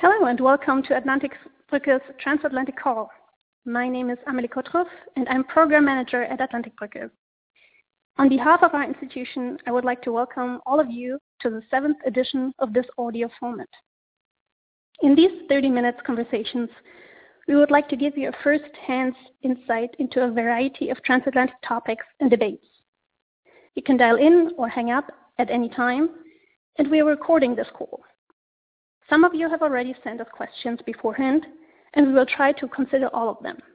Hello and welcome to Atlantic Brücke's Transatlantic Call. My name is Amelie Kotroff and I'm Program Manager at Atlantic Brücke. On behalf of our institution, I would like to welcome all of you to the 7th edition of this audio format. In these 30 minutes conversations, we would like to give you a first-hand insight into a variety of transatlantic topics and debates. You can dial in or hang up at any time, and we are recording this call. Some of you have already sent us questions beforehand, and we will try to consider all of them.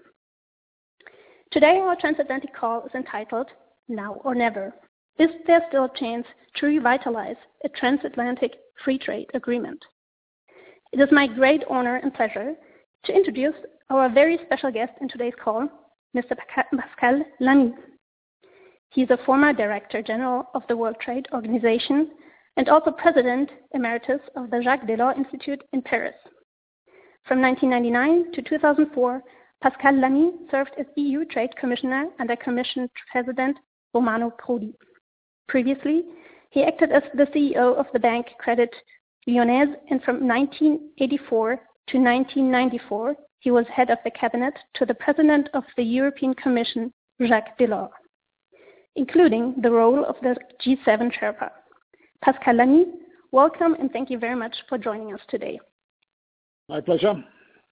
Today, our transatlantic call is entitled Now or Never. Is there still a chance to revitalize a transatlantic free trade agreement? It is my great honor and pleasure to introduce our very special guest in today's call, Mr. Pascal Lamy. He is a former Director General of the World Trade Organization and also President Emeritus of the Jacques Delors Institute in Paris. From 1999 to 2004, Pascal Lamy served as EU Trade Commissioner under Commission President Romano Prodi. Previously, he acted as the CEO of the bank Credit Lyonnaise, and from 1984 to 1994, he was head of the cabinet to the President of the European Commission, Jacques Delors, including the role of the G7 Sherpa. Pascal Lamy, welcome and thank you very much for joining us today. My pleasure.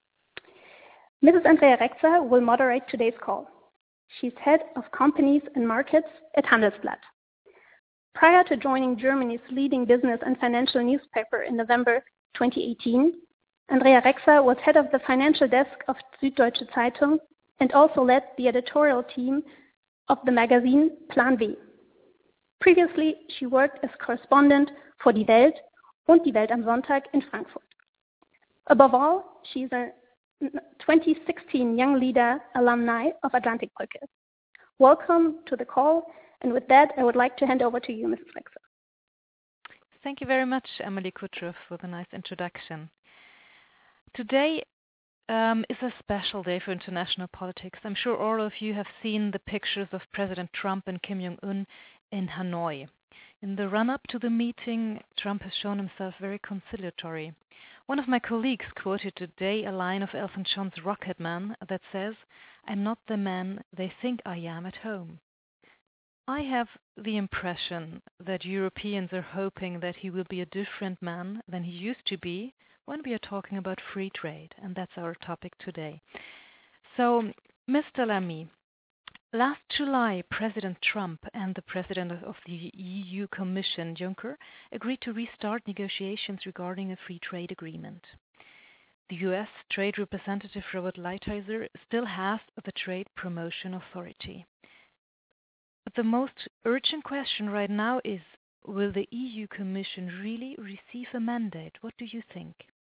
Mrs. Andrea Rexer will moderate today's call. She's head of companies and markets at Handelsblatt. Prior to joining Germany's leading business and financial newspaper in November 2018, Andrea Rexer was head of the financial desk of Süddeutsche Zeitung and also led the editorial team of the magazine Plan B. Previously, she worked as correspondent for Die Welt und Die Welt am Sonntag in Frankfurt. Above all, she is a 2016 Young Leader alumni of Atlantic Brücke. Welcome to the call, and with that, I would like to hand over to you, Mrs. Rexer. Thank you very much, Amelie Kotroff, for the nice introduction. Today is a special day for international politics. I'm sure all of you have seen the pictures of President Trump and Kim Jong-un in Hanoi. In the run-up to the meeting, Trump has shown himself very conciliatory. One of my colleagues quoted today a line of Elton John's Rocketman that says, "I'm not the man they think I am at home." I have the impression that Europeans are hoping that he will be a different man than he used to be when we are talking about free trade, and that's our topic today. So, Mr. Lamy, last July, President Trump and the President of the EU Commission, Juncker, agreed to restart negotiations regarding a free trade agreement. The US Trade Representative Robert Lighthizer still has the Trade Promotion Authority. But the most urgent question right now is, will the EU Commission really receive a mandate? What do you think?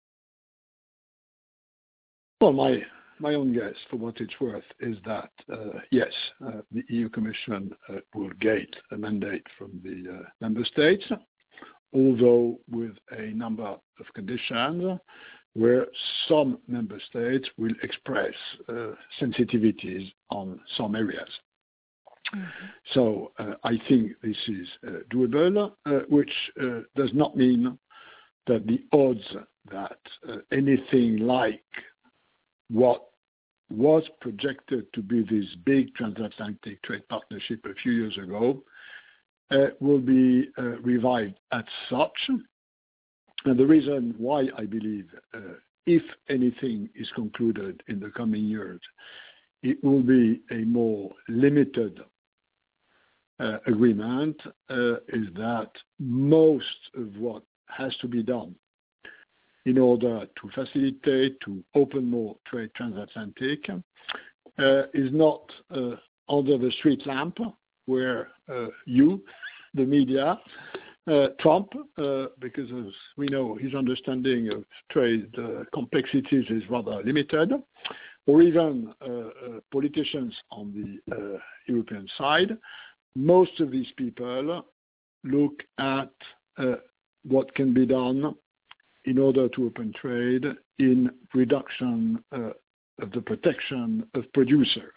Well, my own guess, for what it's worth, is that, yes, the EU Commission will get a mandate from the member states, although with a number of conditions where some member states will express sensitivities on some areas. Mm-hmm. So I think this is doable, which does not mean that the odds that anything like what was projected to be this big transatlantic trade partnership a few years ago will be revived as such. And the reason why I believe if anything is concluded in the coming years, it will be a more limited agreement is that most of what has to be done in order to facilitate, to open more trade transatlantic, is not under the street lamp where you, the media, Trump, because as we know, his understanding of trade complexities is rather limited, or even politicians on the European side. Most of these people look at what can be done in order to open trade in reduction of the protection of producers.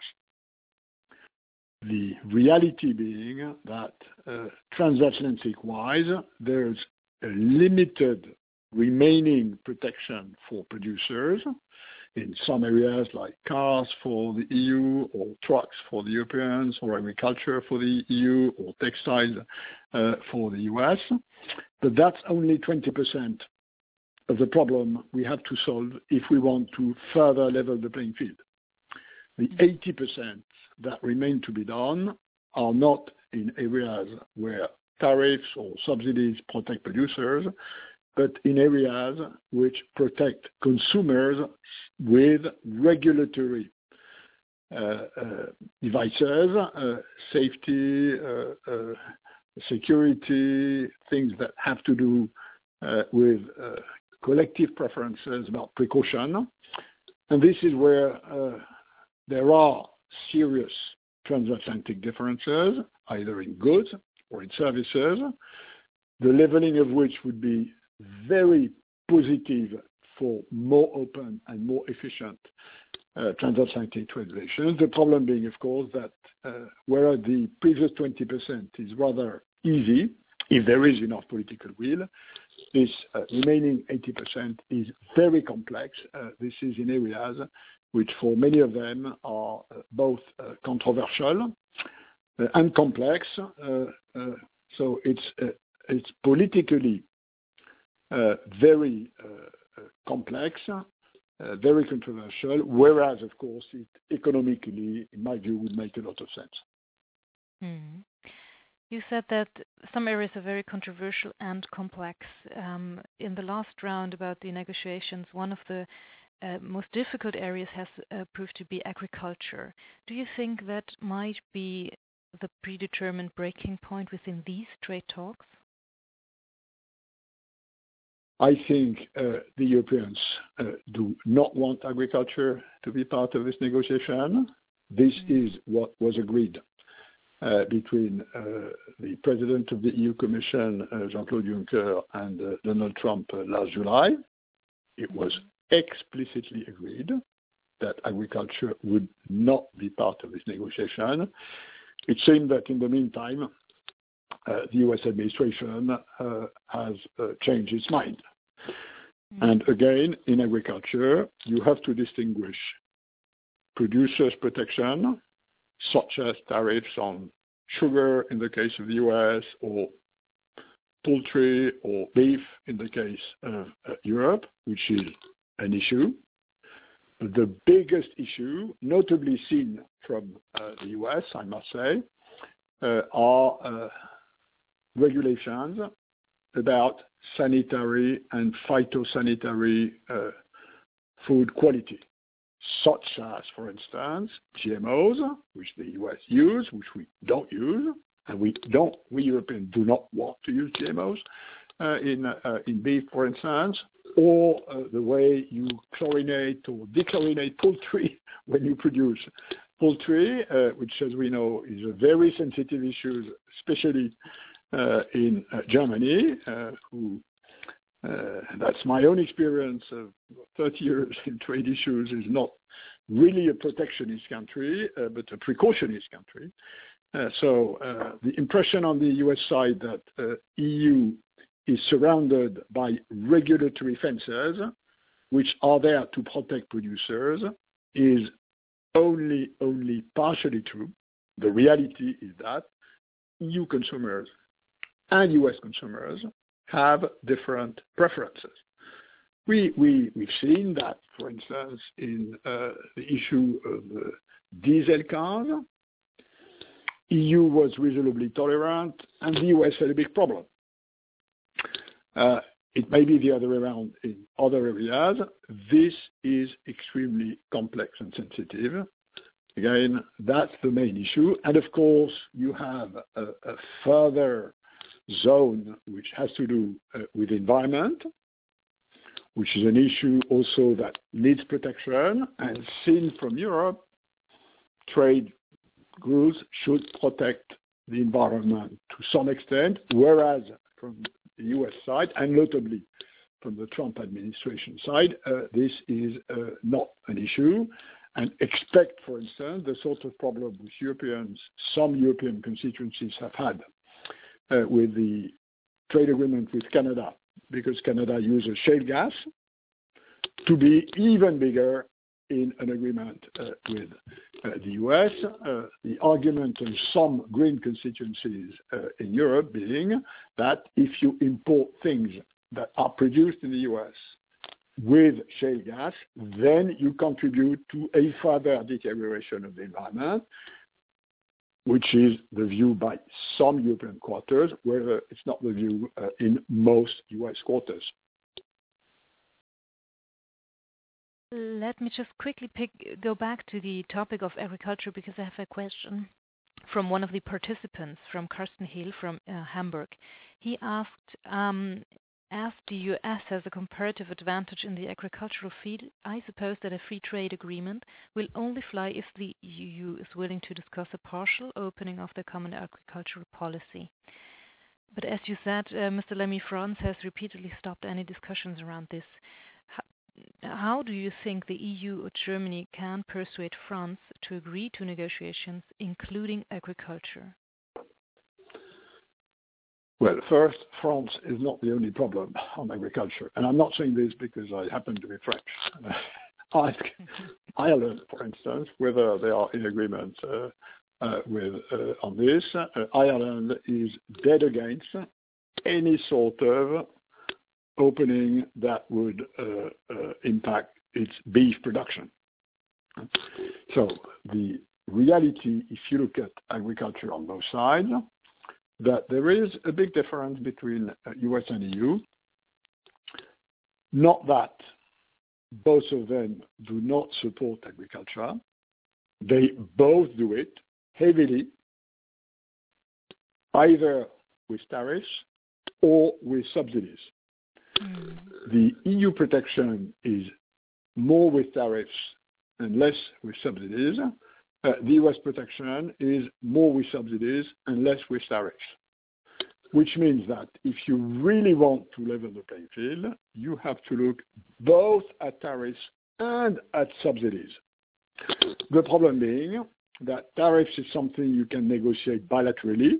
The reality being that transatlantic-wise, there's a limited remaining protection for producers in some areas like cars for the EU or trucks for the Europeans or agriculture for the EU or textiles for the US. But that's only 20% of the problem we have to solve if we want to further level the playing field. The 80% that remain to be done are not in areas where tariffs or subsidies protect producers, but in areas which protect consumers with regulatory devices, safety, security, things that have to do with collective preferences about precaution. And this is where there are serious transatlantic differences, either in goods or in services, the leveling of which would be very positive for more open and more efficient transatlantic trade relations. The problem being, of course, that whereas the previous 20% is rather easy, if there is enough political will, this remaining 80% is very complex. This is in areas which for many of them are both controversial and complex. So it's politically very complex, very controversial, whereas, of course, it economically, in my view, would make a lot of sense. Mm. You said that some areas are very controversial and complex. In the last round about the negotiations, one of the most difficult areas has proved to be agriculture. Do you think that might be the predetermined breaking point within these trade talks? I think the Europeans do not want agriculture to be part of this negotiation. This is what was agreed between the President of the EU Commission, Jean-Claude Juncker, and Donald Trump last July. It was explicitly agreed that agriculture would not be part of this negotiation. It seemed that in the meantime, the US administration has changed its mind. And again, in agriculture, you have to distinguish producers' protection, such as tariffs on sugar in the case of the US, or poultry or beef in the case of Europe, which is an issue. The biggest issue, notably seen from the US, I must say, are regulations about sanitary and phytosanitary food quality, such as, for instance, GMOs, which the US use, which we don't use, and we Europeans do not want to use GMOs in beef, for instance, or the way you chlorinate or dechlorinate poultry when you produce poultry, which, as we know, is a very sensitive issue, especially in Germany, that's my own experience of 30 years in trade issues, is not really a protectionist country, but a precautionist country. So the impression on the US side that EU is surrounded by regulatory fences, which are there to protect producers, is only partially true. The reality is that EU consumers and US consumers have different preferences. We've seen that, for instance, in the issue of diesel cars, EU was reasonably tolerant, and the US had a big problem. It may be the other way around in other areas. This is extremely complex and sensitive. Again, that's the main issue. And of course, you have a further zone which has to do with environment, which is an issue also that needs protection. And seen from Europe, trade rules should protect the environment to some extent, whereas from the US side, and notably from the Trump administration side, this is not an issue. And expect, for instance, the sort of problem which some European constituencies have had with the trade agreement with Canada because Canada uses shale gas, to be even bigger in an agreement with the US. The argument of some green constituencies in Europe being that if you import things that are produced in the US with shale gas, then you contribute to a further deterioration of the environment, which is the view by some European quarters, where it's not the view in most US quarters. Let me just quickly go back to the topic of agriculture, because I have a question from one of the participants, from Carsten Hill from Hamburg. He asked, as the US has a comparative advantage in the agricultural field, I suppose that a free trade agreement will only fly if the EU is willing to discuss a partial opening of the common agricultural policy. But as you said, Mr. Lamy, France has repeatedly stopped any discussions around this. How do you think the EU or Germany can persuade France to agree to negotiations, including agriculture? Well, first, France is not the only problem on agriculture. And I'm not saying this because I happen to be French. Ask Ireland, for instance, whether they are in agreement on this. Ireland is dead against any sort of opening that would impact its beef production. So the reality, if you look at agriculture on both sides, that there is a big difference between US and EU. Not that both of them do not support agriculture. They both do it heavily, either with tariffs or with subsidies. The EU protection is more with tariffs and less with subsidies. The US protection is more with subsidies and less with tariffs, which means that if you really want to level the playing field, you have to look both at tariffs and at subsidies. The problem being that tariffs is something you can negotiate bilaterally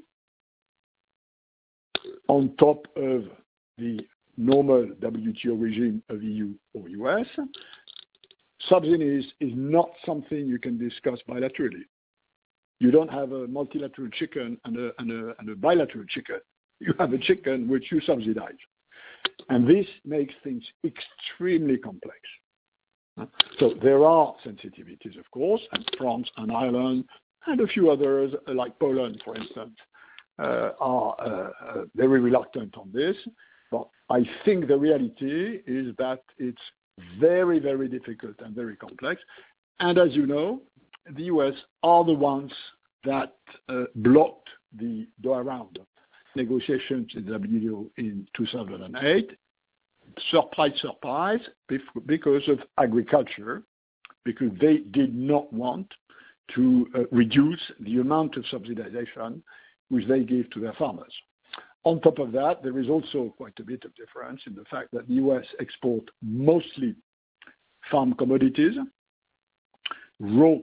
on top of the normal WTO regime of EU or US. Subsidies is not something you can discuss bilaterally. You don't have a multilateral chicken and a bilateral chicken. You have a chicken which you subsidize. And this makes things extremely complex. So there are sensitivities, of course, and France and Ireland and a few others, like Poland, for instance, are very reluctant on this. But I think the reality is that it's very, very difficult and very complex. And as you know, the US are the ones that blocked the Doha round negotiations in the WTO in 2008. Surprise, surprise, because of agriculture, because they did not want to reduce the amount of subsidization which they give to their farmers. On top of that, there is also quite a bit of difference in the fact that the US export mostly farm commodities, raw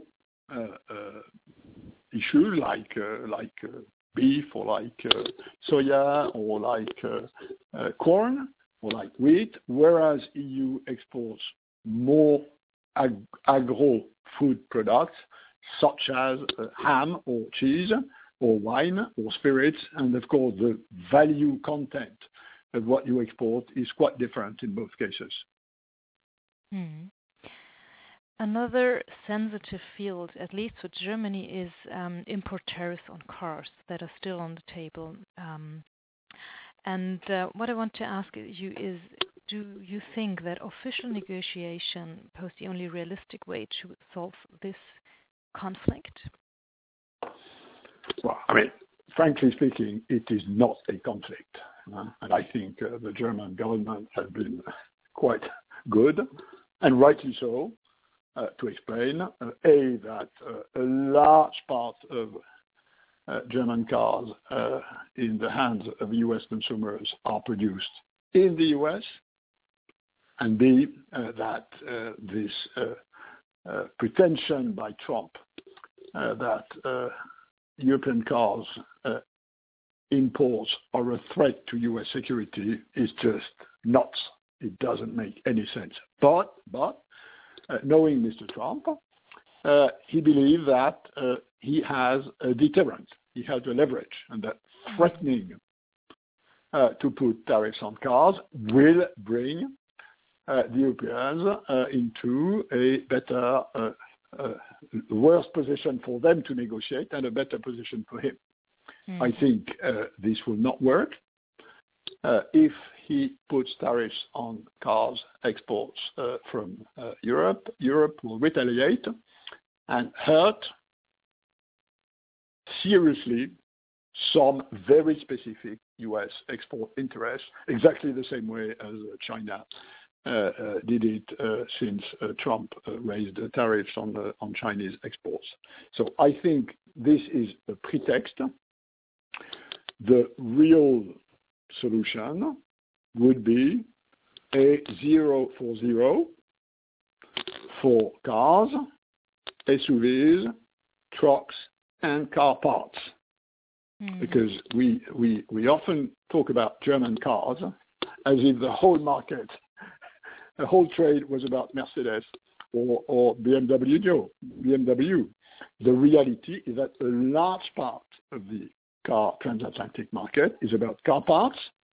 issues like beef or like soya or like corn or like wheat, whereas EU exports more agro-food products such as ham or cheese or wine or spirits, and of course the value content of what you export is quite different in both cases. Another sensitive field, at least for Germany, is import tariffs on cars that are still on the table. And what I want to ask you is, do you think that official negotiation pose the only realistic way to solve this conflict? Well, I mean, frankly speaking, it is not a conflict. And I think the German government has been quite good, and rightly so, to explain, that a large part of German cars in the hands of US consumers are produced in the US, and B, that this pretension by Trump that European cars imports are a threat to U.S. security is just nuts. It doesn't make any sense. But knowing Mr. Trump, he believes that he has a deterrent. He has a leverage, and that threatening to put tariffs on cars will bring the Europeans into a better, worse position for them to negotiate and a better position for him. I think this will not work. If he puts tariffs on cars exports from Europe, Europe will retaliate and hurt seriously some very specific U.S. export interests, exactly the same way as China did it since Trump raised the tariffs on Chinese exports. So I think this is a pretext. The real solution would be a 0 for 0 for cars, SUVs, trucks, and car parts. Because we often talk about German cars as if the whole market, the whole trade was about Mercedes or BMW. The reality is that a large part of the car transatlantic market is about car parts,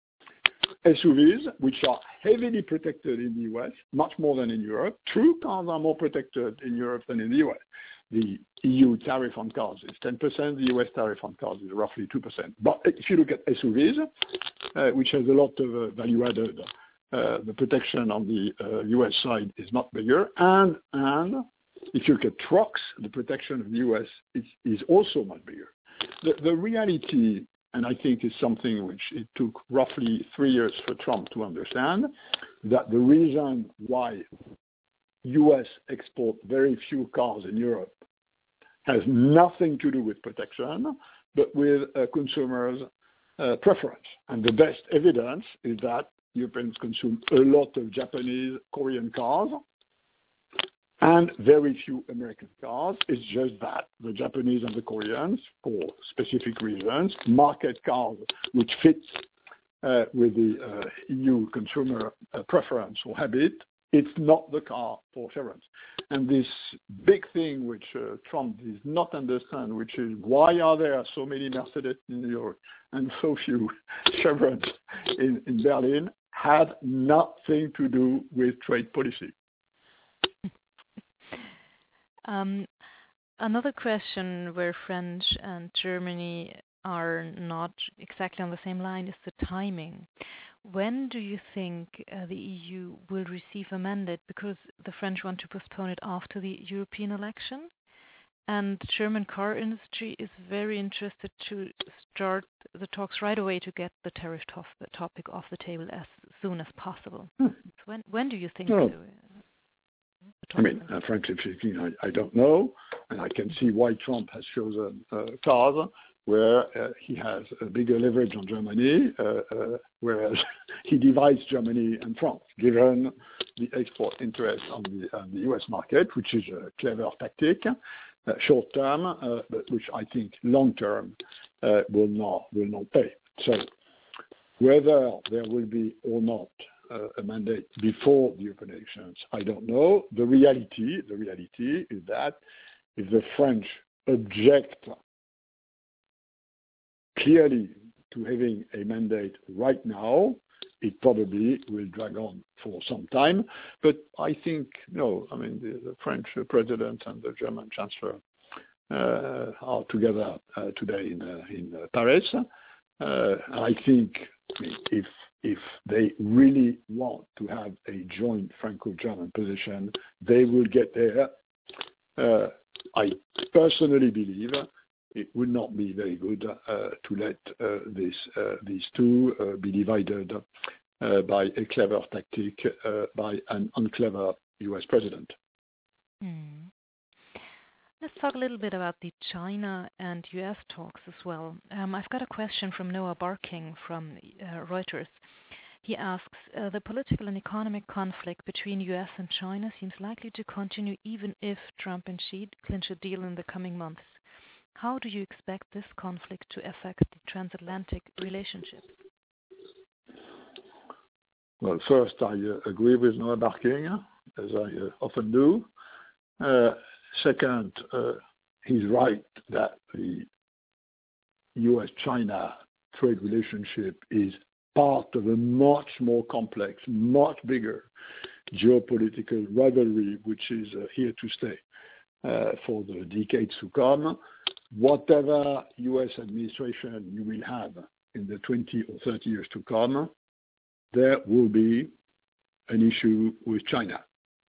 SUVs, which are heavily protected in the US, much more than in Europe. True, cars are more protected in Europe than in the US. The EU tariff on cars is 10%. The US tariff on cars is roughly 2%. But if you look at SUVs, which has a lot of value added, the protection on the US side is not bigger. And if you look at trucks, the protection of the US is also much bigger. The reality, and I think is something which it took roughly 3 years for Trump to understand, that the reason why US export very few cars in Europe has nothing to do with protection, but with consumers' preference. And the best evidence is that Europeans consume a lot of Japanese, Korean cars, and very few American cars. It's just that the Japanese and the Koreans, for specific reasons, market cars which fits with the EU consumer preference or habit. It's not the car for Chevrons. And this big thing which Trump does not understand, which is why are there so many Mercedes in New York and so few Chevrons in Berlin, had nothing to do with trade policy. Another question where France and Germany are not exactly on the same line is the timing. When do you think the EU will receive a mandate? Because the French want to postpone it after the European election. And the German car industry is very interested to start the talks right away to get the tariff topic off the table as soon as possible. So when do you think? Frankly speaking, I don't know. And I can see why Trump has chosen cars, where he has a bigger leverage on Germany, whereas he divides Germany and France, given the export interest on the US market, which is a clever tactic, short term, but which I think long term will not pay. So whether there will be or not a mandate before the European elections, I don't know. The reality is that if the French object clearly to having a mandate right now, it probably will drag on for some time. But I think, the French president and the German chancellor are together today in Paris. I think if they really want to have a joint Franco-German position, they will get there. I personally believe it would not be very good to let these two be divided by a clever tactic by an unclever US president. Let's talk a little bit about the China and US talks as well. I've got a question from Noah Barking from Reuters. He asks, the political and economic conflict between US and China seems likely to continue even if Trump and Xi clinch a deal in the coming months. How do you expect this conflict to affect the transatlantic relationship? Well, first, I agree with Noah Barking, as I often do. Second, he's right that the U.S.-China trade relationship is part of a much more complex, much bigger geopolitical rivalry, which is here to stay for the decades to come. Whatever U.S. administration you will have in the 20 or 30 years to come, there will be an issue with China.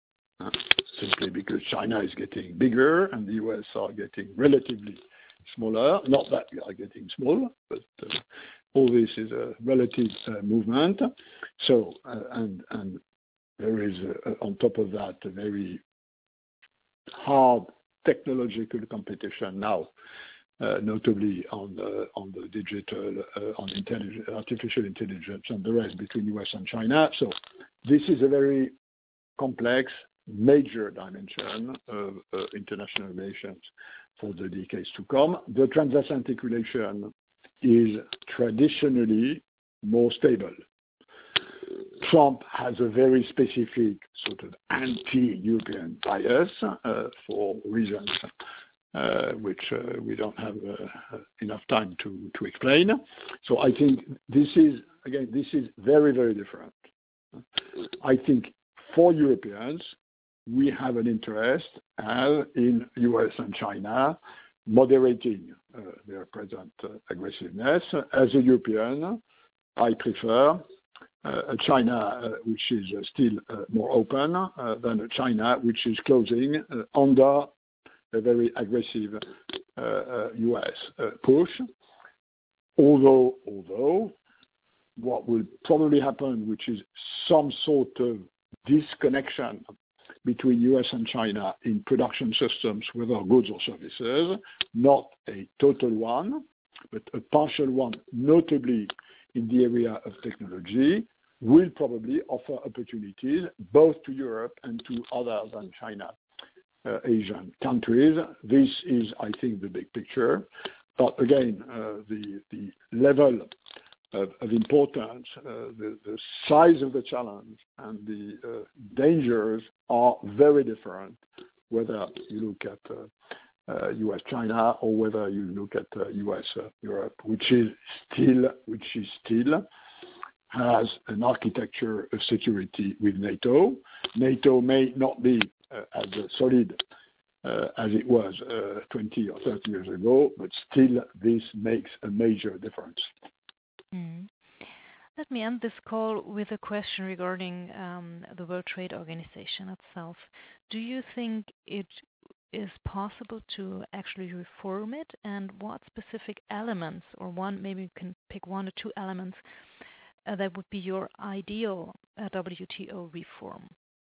Simply because China is getting bigger and the U.S. are getting relatively smaller. Not that we are getting small, but all this is a relative movement. So, and there is, on top of that, a very hard technological competition now, notably on the digital, on artificial intelligence and the rest between U.S. and China. So this is a very complex, major dimension of international relations for the decades to come. The transatlantic relation is traditionally more stable. Trump has a very specific sort of anti-European bias for reasons which we don't have enough time to explain. So I think this is very, very different. I think for Europeans, we have an interest in U.S. and China moderating their present aggressiveness. As a European, I prefer a China which is still more open than a China which is closing under a very aggressive U.S. push. Although what will probably happen, which is some sort of disconnection between U.S. and China in production systems, whether goods or services, not a total one, but a partial one, notably in the area of technology, will probably offer opportunities both to Europe and to other than China Asian countries. This is, I think, the big picture. But again, the level of importance, the size of the challenge and the dangers are very different, whether you look at U.S.-China or whether you look at U.S.-Europe, which is still has an architecture of security with NATO. NATO may not be as solid as it was 20 or 30 years ago, but still this makes a major difference. Let me end this call with a question regarding the World Trade Organization itself. Do you think it is possible to actually reform it, and what specific elements, or maybe you can pick one or two elements, that would be your ideal WTO reform?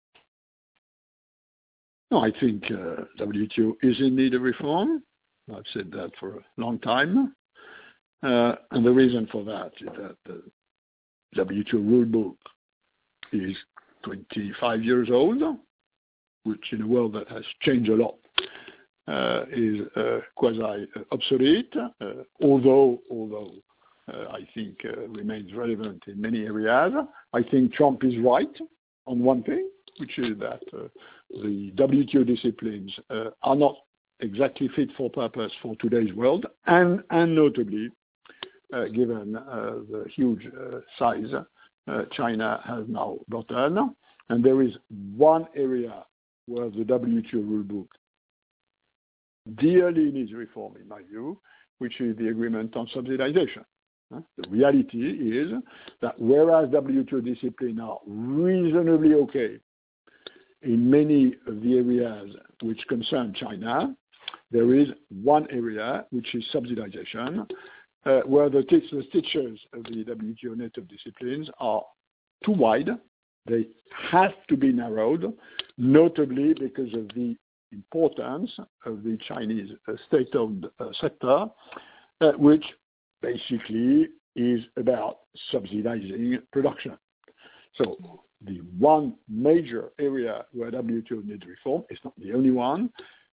No, I think WTO is in need of reform. I've said that for a long time. And the reason for that is that the WTO rulebook is 25 years old, which in a world that has changed a lot is quasi-obsolete, although I think remains relevant in many areas. I think Trump is right on one thing, which is that the WTO disciplines are not exactly fit for purpose for today's world, and notably, given the huge size China has now gotten. And there is one area where the WTO rulebook dearly needs reform, in my view, which is the agreement on subsidization. The reality is that whereas WTO discipline are reasonably okay in many of the areas which concern China, there is one area, which is subsidization, where the stitches of the WTO net of disciplines are too wide. They have to be narrowed, notably because of the importance of the Chinese state-owned sector, which basically is about subsidizing production. So the one major area where WTO needs reform, it's not the only one,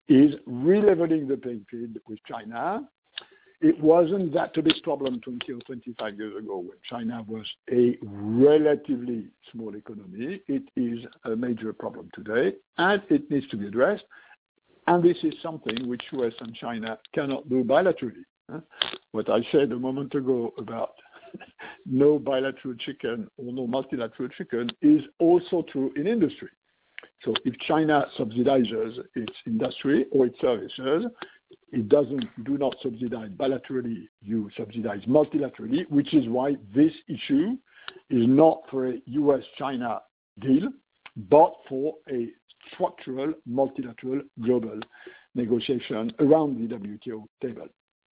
is re-leveling the playing field with China. It wasn't that a big problem 20 or 25 years ago when China was a relatively small economy. It is a major problem today, and it needs to be addressed. And this is something which US and China cannot do bilaterally. What I said a moment ago about no bilateral chicken or no multilateral chicken is also true in industry. So if China subsidizes its industry or its services, do not subsidize bilaterally, you subsidize multilaterally, which is why this issue is not for a US-China deal, but for a structural, multilateral, global negotiation around the WTO table.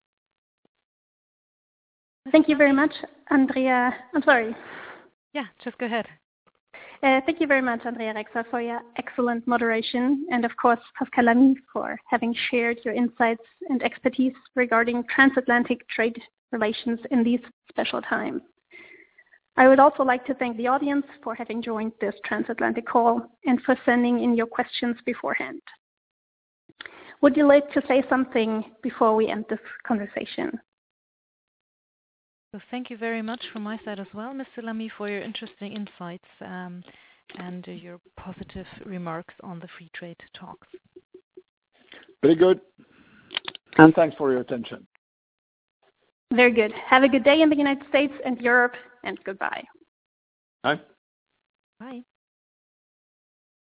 Thank you very much, Andrea. I'm sorry. Yeah, just go ahead. Thank you very much, Andrea Rexer, for your excellent moderation, and of course, Pascal Lamy for having shared your insights and expertise regarding transatlantic trade relations in these special times. I would also like to thank the audience for having joined this transatlantic call and for sending in your questions beforehand. Would you like to say something before we end this conversation? So thank you very much from my side as well, Mr. Lamy, for your interesting insights and your positive remarks on the free trade talks. Very good. And thanks for your attention. Very good. Have a good day in the United States and Europe, and goodbye. Bye. Bye.